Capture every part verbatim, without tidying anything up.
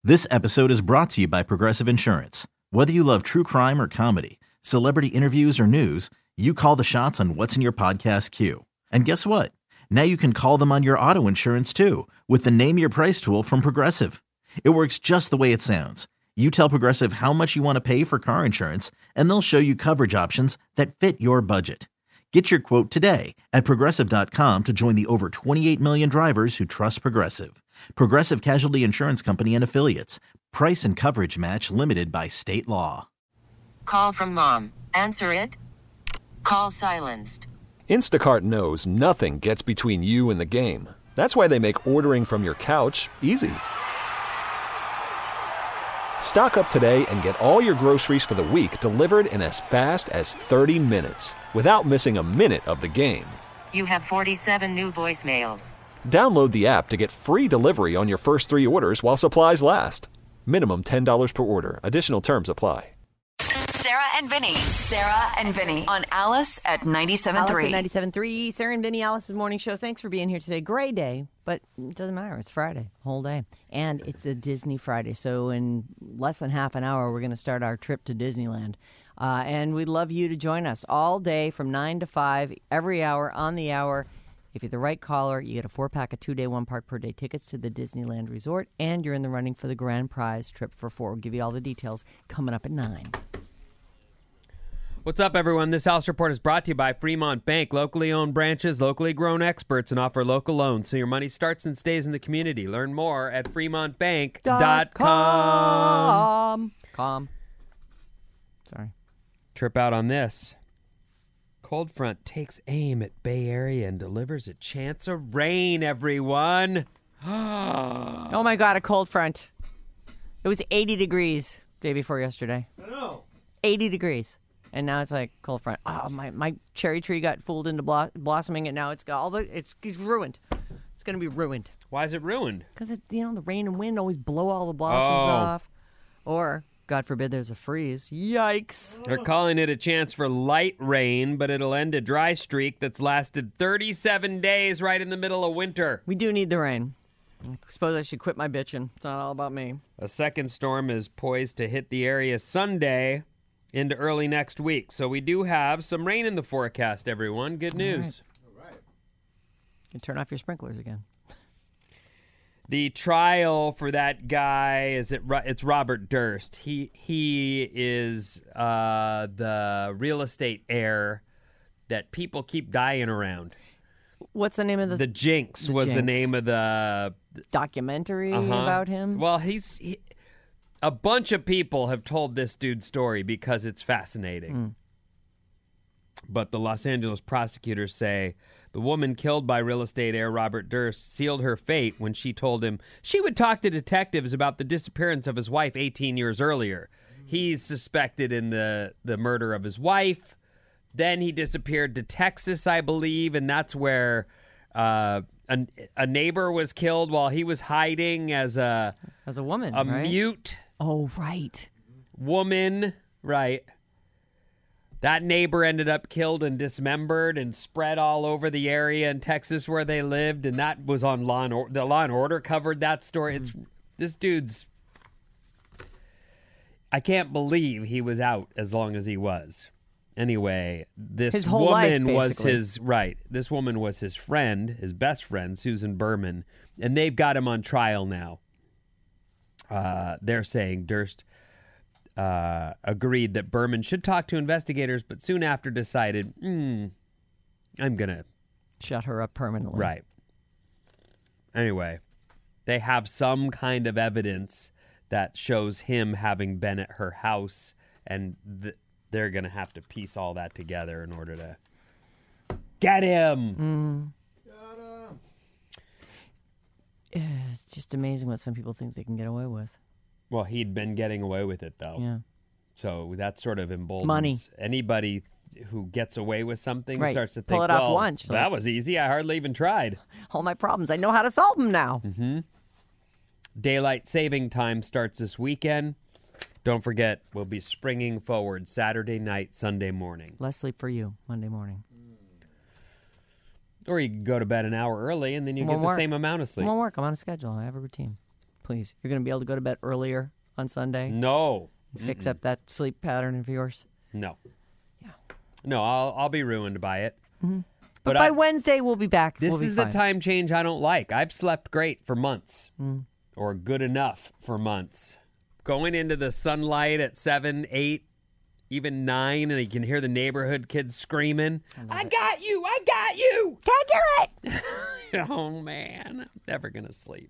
This episode is brought to you by Progressive Insurance. Whether you love true crime or comedy, celebrity interviews or news, you call the shots on what's in your podcast queue. And guess what? Now you can call them on your auto insurance too with the Name Your Price tool from Progressive. It works just the way it sounds. You tell Progressive how much you want to pay for car insurance, and they'll show you coverage options that fit your budget. Get your quote today at Progressive dot com to join the over twenty-eight million drivers who trust Progressive. Progressive Casualty Insurance Company and Affiliates. Price and coverage match limited by state law. Call from mom. Answer it. Call silenced. Instacart knows nothing gets between you and the game. That's why they make ordering from your couch easy. Stock up today and get all your groceries for the week delivered in as fast as thirty minutes without missing a minute of the game. You have forty-seven new voicemails. Download the app to get free delivery on your first three orders while supplies last. Minimum ten dollars per order. Additional terms apply. Sarah and Vinny. Sarah and Vinny on Alice at ninety-seven point three. Alice at ninety-seven point three. Sarah and Vinny, Alice's morning show. Thanks for being here today. Gray day, but it doesn't matter. It's Friday, whole day. And it's a Disney Friday. So in less than half an hour, we're going to start our trip to Disneyland. Uh, and we'd love you to join us all day from nine to five, every hour, on the hour. If you're the right caller, you get a four-pack of two-day, one-park-per-day tickets to the Disneyland Resort, and you're in the running for the grand prize trip for four. We'll give you all the details coming up at nine. What's up, everyone? This House Report is brought to you by Fremont Bank. Locally owned branches, locally grown experts, and offer local loans so your money starts and stays in the community. Learn more at fremont bank dot com. Com. Sorry. Trip out on this. Cold front takes aim at Bay Area and delivers a chance of rain, everyone. Oh, my God, a cold front. It was eighty degrees day before yesterday. I know. eighty degrees. And now it's like cold front. Oh, my, my cherry tree got fooled into blo- blossoming, and now it's got all the it's, it's ruined. It's going to be ruined. Why is it ruined? Because you know the rain and wind always blow all the blossoms Oh. off, or God forbid there's a freeze. Yikes! They're calling it a chance for light rain, but it'll end a dry streak that's lasted thirty-seven days right in the middle of winter. We do need the rain. I suppose I should quit my bitching. It's not all about me. A second storm is poised to hit the area Sunday into early next week. So we do have some rain in the forecast, everyone. Good news. All right. You can turn off your sprinklers again. The trial for that guy is it? It's Robert Durst. He he is uh, the real estate heir that people keep dying around. What's the name of the The Jinx The was the Jinx. name of the documentary uh-huh. about him? Well, he's he, a bunch of people have told this dude's story because it's fascinating. Mm. But the Los Angeles prosecutors say the woman killed by real estate heir Robert Durst sealed her fate when she told him she would talk to detectives about the disappearance of his wife eighteen years earlier. He's suspected in the, the murder of his wife. Then he disappeared to Texas, I believe, and that's where uh, a, a neighbor was killed while he was hiding as a As a woman, a right? mute Oh, right. woman. Right. That neighbor ended up killed and dismembered and spread all over the area in Texas where they lived, and that was on Law and Order. The Law and Order covered that story. It's this dude's. I can't believe he was out as long as he was. Anyway, this His whole life, woman was basically. his right. This woman was his friend, his best friend, Susan Berman, and they've got him on trial now. Uh, they're saying Durst uh, agreed that Berman should talk to investigators, but soon after decided, hmm, I'm gonna Shut her up permanently. right. Anyway, they have some kind of evidence that shows him having been at her house, and th- they're going to have to piece all that together in order to get him. Yeah, it's just amazing what some people think they can get away with. Well, he'd been getting away with it, though. Yeah. So that sort of emboldens Money. anybody who gets away with something Right. starts to Pull think, it off well, once. that Like- was easy. I hardly even tried. All my problems, I know how to solve them now. Mm-hmm. Daylight saving time starts this weekend. Don't forget, we'll be springing forward Saturday night, Sunday morning. Less sleep for you Monday morning. Or you can go to bed an hour early and then you Won't get the work. same amount of sleep. Won't work. I'm on a schedule. I have a routine. Please. You're going to be able to go to bed earlier on Sunday. No. Fix up that sleep pattern of yours. No. Yeah. No, I'll I'll be ruined by it. Mm-hmm. But, But by I, Wednesday, we'll be back. this We'll be is the fine. time change I don't like. I've slept great for months, Mm. or good enough for months. Going into the sunlight at seven, eight, even nine, and you can hear the neighborhood kids screaming, I, I got you, I got you. Take it. Oh, man. I'm never going to sleep.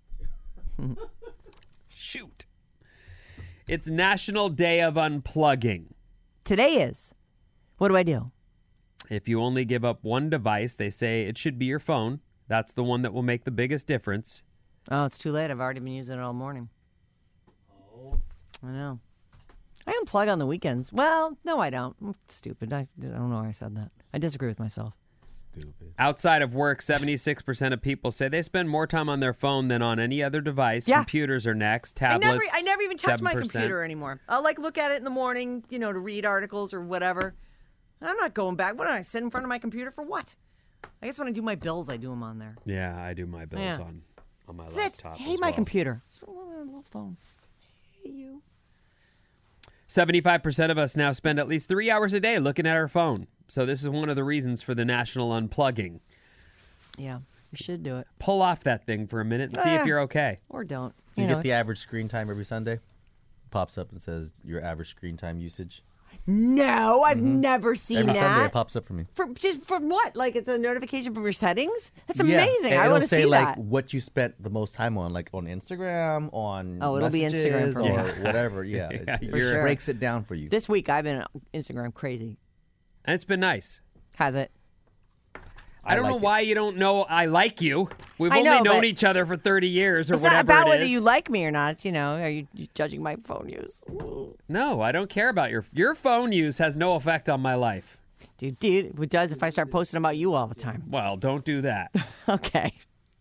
Shoot. It's National Day of Unplugging. Today is. What do I do? If you only give up one device, they say it should be your phone. That's the one that will make the biggest difference. Oh, it's too late. I've already been using it all morning. Oh. I know. I unplug on the weekends. Well, no, I don't. I'm stupid. I, I don't know why I said that. I disagree with myself. Stupid. Outside of work, seventy-six percent of people say they spend more time on their phone than on any other device. Yeah. Computers are next. Tablets, I never, I never even touch my seven percent. computer anymore. I'll like look at it in the morning, you know, to read articles or whatever. I'm not going back. What do I sit in front of my computer for? What? I guess when I do my bills, I do them on there. Yeah, I do my bills Yeah. on, on my That's laptop it. Hey, as my well. computer. It's a little, little phone. Hey, you. seventy-five percent of us now spend at least three hours a day looking at our phone. So this is one of the reasons for the national unplugging. Yeah, you should do it. Pull off that thing for a minute and see Ah. if you're okay. Or don't. Do You you know, get the average screen time every Sunday? Pops up and says your average screen time usage. no, I've never seen Every that. Sunday it pops up for me. For just for what? Like it's a notification from your settings? That's Yeah, amazing. and I it'll want to say see like that. what you spent the most time on, like on Instagram, on Oh, it'll be Instagram messages, for me. or whatever. Yeah, Yeah, it, For it sure. breaks it down for you. This week I've been on Instagram crazy. And it's been nice. Has it? I don't like know it. why you don't know I like you. We've I only know, known but each other for thirty years or It's not whatever about it whether is. you like me or not. It's, you know, are you, you judging my phone use? No, I don't care about your your phone use has no effect on my life. Dude, dude, it does if I start posting about you all the time. Well, don't do that. Okay.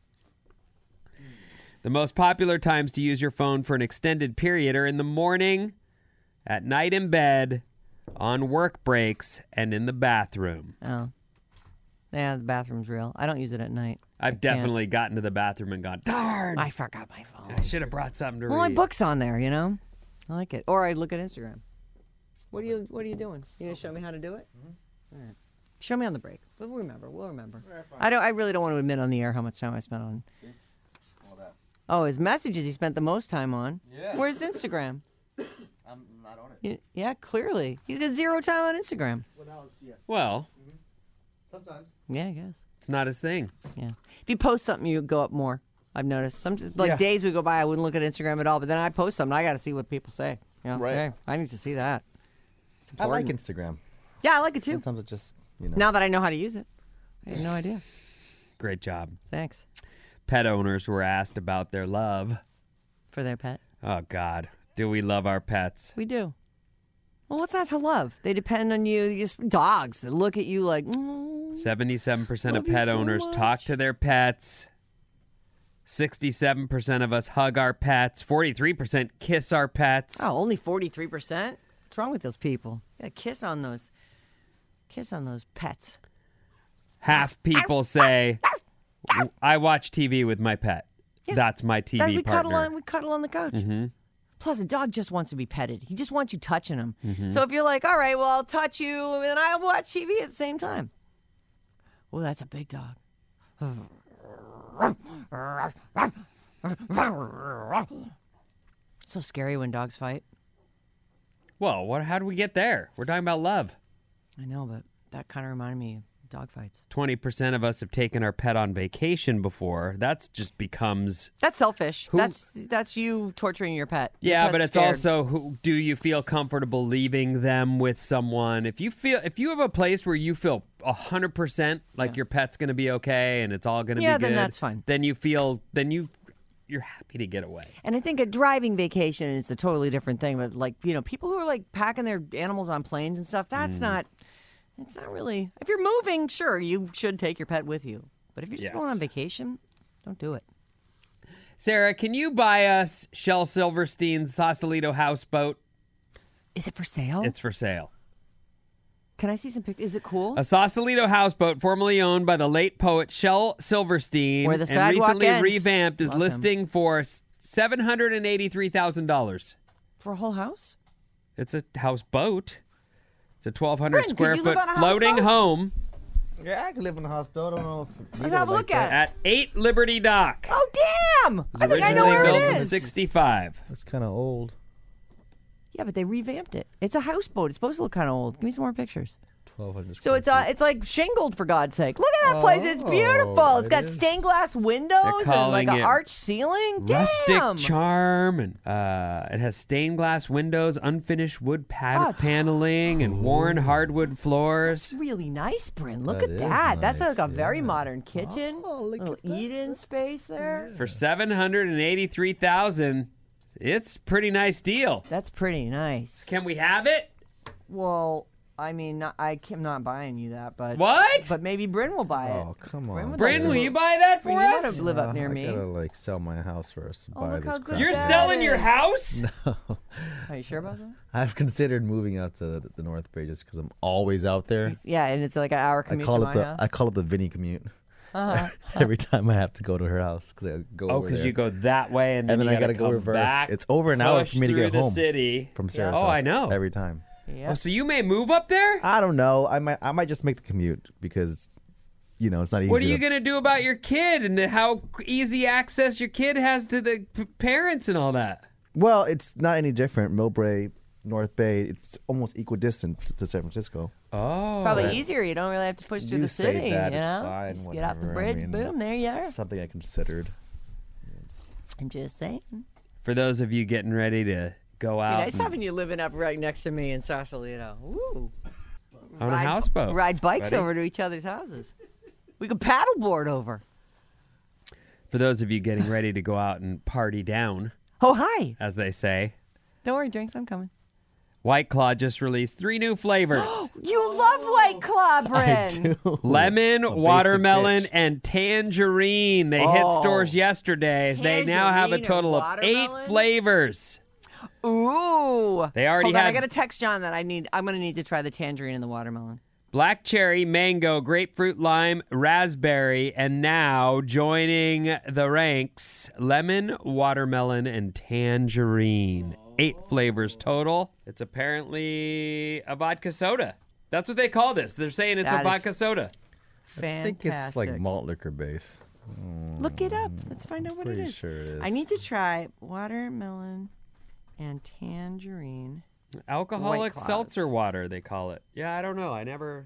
The most popular times to use your phone for an extended period are in the morning, at night in bed, on work breaks, and in the bathroom. Oh. Yeah, the bathroom's real. I don't use it at night. I've can't. definitely gotten to the bathroom and gone, darn, I forgot my phone. I should have brought something to Well, my read. book's on there, you know? I like it. Or I look at Instagram. What are you What are you doing? You gonna show me how to do it? All right. Show me on the break. We'll remember. We'll remember. I don't. I really don't want to admit on the air how much time I spent on. Oh, his messages he spent the most time on. Yeah. Where's Instagram? I'm not on it. Y- Yeah, clearly. He's got zero time on Instagram. Well, Sometimes. Yeah, I guess. it's not his thing. Yeah. If you post something, you go up more. I've noticed. Some like Yeah. days we go by, I wouldn't look at Instagram at all. But then I post something, I got to see what people say. You know, Right. hey, I need to see that. It's I like important. Instagram. Yeah, I like it too. Sometimes it just, you know. Now that I know how to use it, I had no idea. Great job. Thanks Pet owners were asked about their love. for their pet. Oh, God. Do we love our pets? We do. Well, what's not to love? They depend on you. You just, dogs that look at you like. Mm, seventy-seven percent of Love you pet so owners much. talk to their pets. sixty-seven percent of us hug our pets. forty-three percent kiss our pets. oh, only forty-three percent. What's wrong with those people? Yeah, kiss on those. Kiss on those pets. Half people say, I watch T V with my pet. That's my T V That we partner. cuddle on. We cuddle on the couch. Mm-hmm. Plus, a dog just wants to be petted. He just wants you touching him. Mm-hmm. So if you're like, all right, well, I'll touch you, and then I'll watch T V at the same time. Oh, that's a big dog. So scary when dogs fight. Well, what? How do we get there? We're talking about love. I know, but that kind of reminded me of dog fights. twenty percent of us have taken our pet on vacation before. That's just becomes... That's selfish. Who- That's that's you torturing your pet. Your Yeah, pet's but it's scared. also, who, do you feel comfortable leaving them with someone? If you feel, if you have a place where you feel one hundred percent like your pet's going to be okay and it's all going to Yeah, be good, then that's fine. Then you feel, then you, you're happy to get away. And I think a driving vacation is a totally different thing. But like, you know, people who are like packing their animals on planes and stuff, that's Mm. not, it's not really, if you're moving, sure, you should take your pet with you. But if you're just Yes. going on vacation, don't do it. Sarah, can you buy us Shel Silverstein's Sausalito houseboat? Is it for sale? It's for sale. Can I see some pictures? Is it cool? A Sausalito houseboat formerly owned by the late poet Shel Silverstein Where the and sidewalk recently ends. revamped is Love him. listing for seven hundred eighty-three thousand dollars. For a whole house? It's a houseboat. It's a twelve hundred Bryn, square could you live foot on a floating houseboat? home Yeah, I can live in a hospital. I don't know if Let's have a look at it. at eight Liberty Dock. Oh, damn! It was I think I know originally where built it in is. sixty-five. It's kind of old. Yeah, but they revamped it. It's a houseboat. It's supposed to look kind of old. Give me some more pictures. twelve hundred So square it's uh, feet. it's like shingled, for God's sake. Look at that place. It's Oh, beautiful. It's it got is. stained glass windows and like calling an it arched ceiling. Rustic Damn! charm, and uh, it has stained glass windows, unfinished wood pad- Oh, it's- paneling, and worn hardwood floors. Really nice, Bryn. Look That at is that. That's nice, like a very yeah. modern kitchen. Oh, look Little at that. eat-in space there. For seven hundred eighty-three thousand dollars, it's a pretty nice deal. That's pretty nice. Can we have it? Well, I mean, not, I, am not buying you that, but What? But maybe Bryn will buy it. Oh, come Bryn on. would Bryn, like will to- you buy that for Bryn, you us? want to live up Uh, near I me. gotta like sell my house first to Oh, buy look this how good crap. You're that selling your is. house? Are you sure about that? I've considered moving out to the North Bay just because I'm always out there. Yeah, and it's like an hour I commute call to it my the house. I call it the Vinny commute. Uh-huh. Every time I have to go to her house because I go Oh, over because there. you go that way and then, and then you I gotta gotta go come reverse. back, It's over an hour push for me to through get the home city. from Sarah's Oh, house. I know. Every time. Yeah. Oh, so you may move up there? I don't know. I might I might just make the commute because you know it's not easy. What are you to- gonna do about your kid and the, how easy access your kid has to the p- parents and all that? Well, it's not any different. Millbrae, North Bay, it's almost equidistant to San Francisco. Oh, Probably easier. You don't really have to push through You the say city. that, you it's know, fine, just get off the whatever. I bridge. mean, boom, there you are. Something I considered. I'm just saying. For those of you getting ready to go out Nice and- having you living up right next to me in Sausalito. Ooh. on a Ride- houseboat, Ride bikes buddy. over to each other's houses. We could paddleboard over. For those of you getting ready to go out and party down, Oh, hi. as they say, Don't worry, drinks. I'm coming. White Claw just released three new flavors. You love White Claw, Bryn. Lemon, A basic watermelon, bitch. and tangerine. They hit Oh. stores yesterday. They now have a Tangerine and total of eight watermelon? flavors. Ooh. They already Hold on, I had- got to text John that I need. I'm going to need to try the tangerine and the watermelon. Black cherry, mango, grapefruit, lime, raspberry, and now joining the ranks, lemon, watermelon, and tangerine. Eight flavors total. It's apparently a vodka soda. That's what they call this. They're saying it's That a is vodka soda. I Fantastic. think it's like malt liquor base. Look it up. Let's find out what it Pretty is. sure it is. I need to try watermelon and tangerine. Alcoholic Claws. seltzer water, they call it. Yeah, I don't know. I never.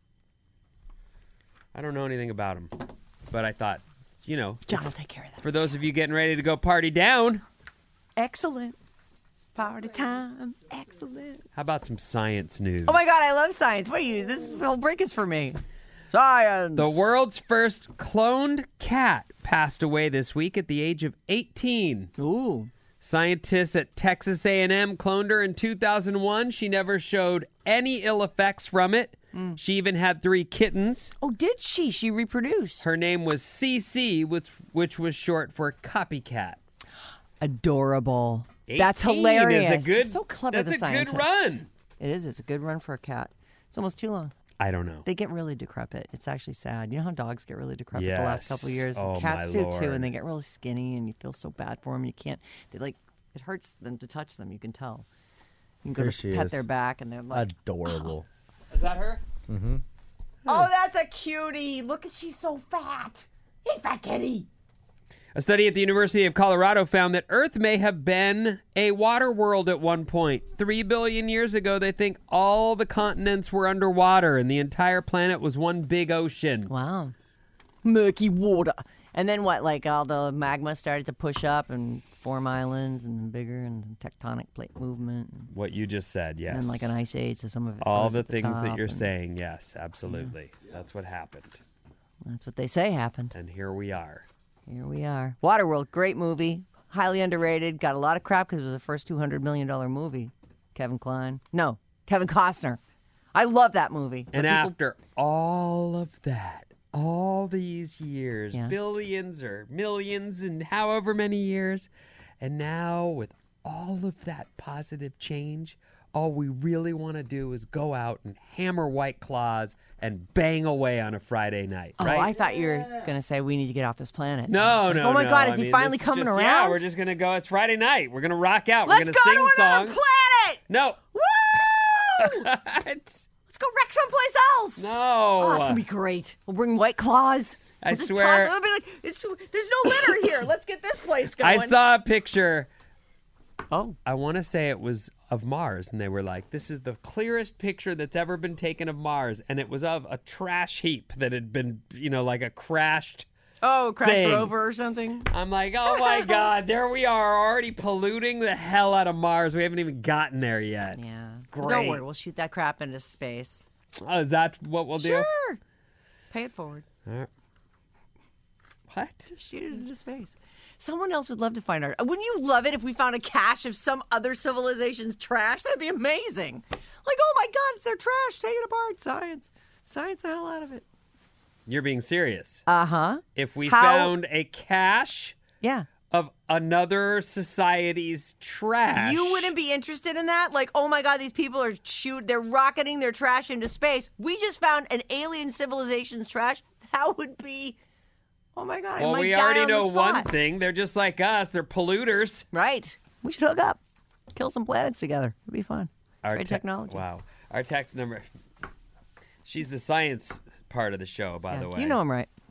I don't know anything about them. But I thought, you know, John will take care of that. for those of you getting ready to go party down, Excellent. Party time. Excellent. how about some science news? Oh my God, I love science. What are you? This whole break is for me. Science. The world's first cloned cat passed away this week at the age of eighteen. Ooh. Scientists at Texas A and M cloned her in two thousand one. She never showed any ill effects from it. She even had three kittens. Oh, did she? She reproduced. Her name was C C, which, which was short for copycat. Adorable. That's eighteen hilarious. Is a good, They're so clever. That's the a good scientists. run. It is. It's a good run for a cat. It's almost too long. I don't know. They get really decrepit. It's actually sad. You know how dogs get really decrepit the last Yes. couple of years? Oh, Cats my do too, Lord. and they get really skinny, and you feel so bad for them. You can't. They like. It hurts them to touch them. You can tell. You can go There to she pet is. their back, and they're like, Adorable. Is that her? "Oh, that's a cutie! Look at she's so fat. Hey, fat kitty." A study at the University of Colorado found that Earth may have been a water world at one point. Three billion years ago, they think all the continents were underwater and the entire planet was one big ocean. Wow. Murky water. And then what? Like all the magma started to push up and form islands and bigger and tectonic plate movement. And What you just said, yes. then like an ice age, so some of it all froze the at the things that top, you're and saying, yes, absolutely. That's what happened. That's what they say happened. And here we are. Here we are. Waterworld, great movie. Highly underrated. Got a lot of crap because it was the first two hundred million dollars movie. Kevin Kline. No, Kevin Costner. I love that movie. But And people- after all of that, all these years, Yeah. billions or millions and however many years, and now with all of that positive change, all we really want to do is go out and hammer White Claws and bang away on a Friday night, Oh, right? I thought you were going to say we need to get off this planet. I No, was like, no, Oh my no. God, is I he mean, finally this is coming just- around? Yeah, we're just gonna go. It's Friday night. We're gonna rock out. Let's we're go gonna to sing another songs. planet! No. Woo! What? Let's go wreck someplace else. No. Oh, it's gonna be great. We'll bring White Claws. I We'll just swear- toss- It'll be like, it's, there's no litter here. Let's get this place going. I saw a picture. Oh, I want to say it was of Mars, and they were like, "This is the clearest picture that's ever been taken of Mars," and it was of a trash heap that had been, you know, like a crashed. oh, crash Thing. rover or something. I'm like, oh my God, there we are, already polluting the hell out of Mars. We haven't even gotten there yet. Yeah. Great. Don't worry, we'll shoot that crap into space. Oh, is that what we'll do? Sure. Pay it forward. All right. What? Shoot it into space. Someone else would love to find our. Wouldn't you love it if we found a cache of some other civilization's trash? That'd be amazing. Like, oh my God, it's their trash. Take it apart. Science. Science the hell out of it. You're being serious. Uh huh. If we How- found a cache Yeah. of another society's trash. You wouldn't be interested in that? Like, oh my God, these people are shoot, they're rocketing their trash into space. We just found an alien civilization's trash. That would be, oh my God. I Well, might we die already on the know one spot. thing. They're just like us. They're polluters. Right. We should hook up, kill some planets together. It'd be fun. Our Great te- technology. Wow. Our text number. She's the science part of the show, by Yeah, the way. You know I'm right.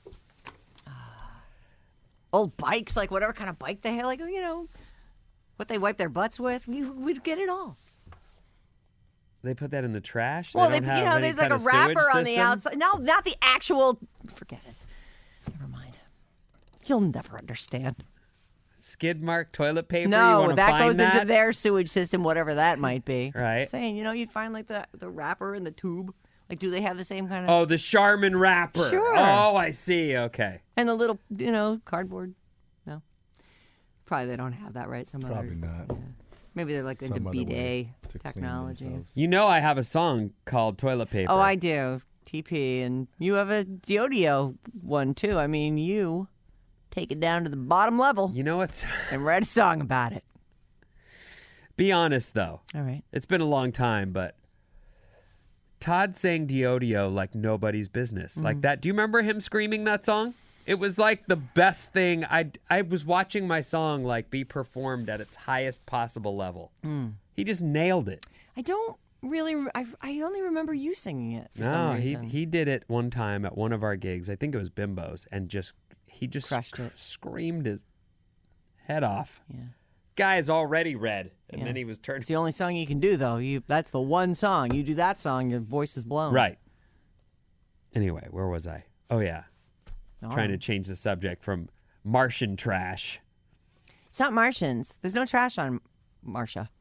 Old bikes, like whatever kind of bike they had, like, you know, what they wipe their butts with. We, we'd get it all. They put that in the trash? Well, they they, don't you have know, any there's like kind a of sewage wrapper on the system? outside. No, not the actual. Forget it. Never mind. You'll never understand. Skid mark toilet paper? you No, wanna that find goes that? into their sewage system, whatever that might be. Right. Saying, you know, you'd find like the the wrapper and the tube. Like, do they have the same kind of? Oh, the Charmin wrapper. Sure. Oh, I see. Okay. And the little, you know, cardboard. No. Probably they don't have that, right? Some Probably other. not. Yeah. Maybe they're like into Some other B D A way to clean technology. themselves. You know I have a song called Toilet Paper. Oh, I do. T P. And you have a Diodio one, too. I mean, you take it down to the bottom level You know what's... and write a song about it. Be honest, though. All right. It's been a long time, but Todd sang Diodio like nobody's business. Mm-hmm. Like that. Do you remember him screaming that song? It was like the best thing. I I was watching my song like be performed at its highest possible level. Mm. He just nailed it. I don't really, re- I, I only remember you singing it for No, some he reason. he did it one time at one of our gigs. I think it was Bimbo's, and just he just Crushed sc- it. screamed his head off. Yeah. Guy is already red, and Yeah. then he was turned. It's the only song you can do, though. You That's the one song. You do that song, your voice is blown. Right. Anyway, where was I? Oh yeah, Oh. trying to change the subject from Martian trash. It's not Martians. There's no trash on Marcia.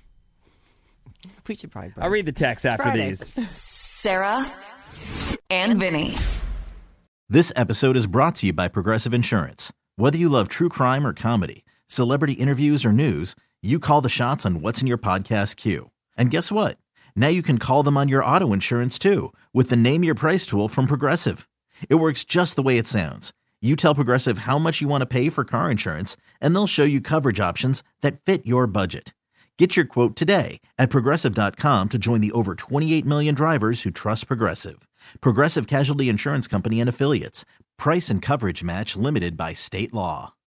We should probably. I'll read the text after Friday. these. Sarah and Vinny. This episode is brought to you by Progressive Insurance. Whether you love true crime or comedy, celebrity interviews or news, you call the shots on what's in your podcast queue. And guess what? Now you can call them on your auto insurance too with the Name Your Price tool from Progressive. It works just the way it sounds. You tell Progressive how much you want to pay for car insurance, and they'll show you coverage options that fit your budget. Get your quote today at Progressive dot com to join the over twenty-eight million drivers who trust Progressive. Progressive Casualty Insurance Company and Affiliates. Price and coverage match limited by state law.